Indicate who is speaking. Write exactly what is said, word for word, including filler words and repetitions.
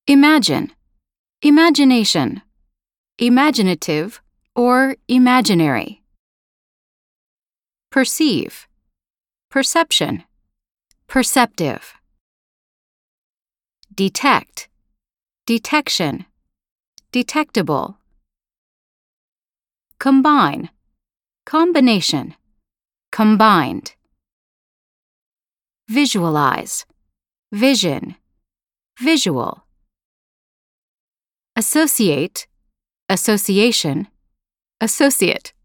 Speaker 1: Imagine, imagination, imaginative or imaginary. Perceive, perception, perceptive. Detect, detection, detectable. Combine, combination, combined. Visualize, vision, visual. Associate, association, associate.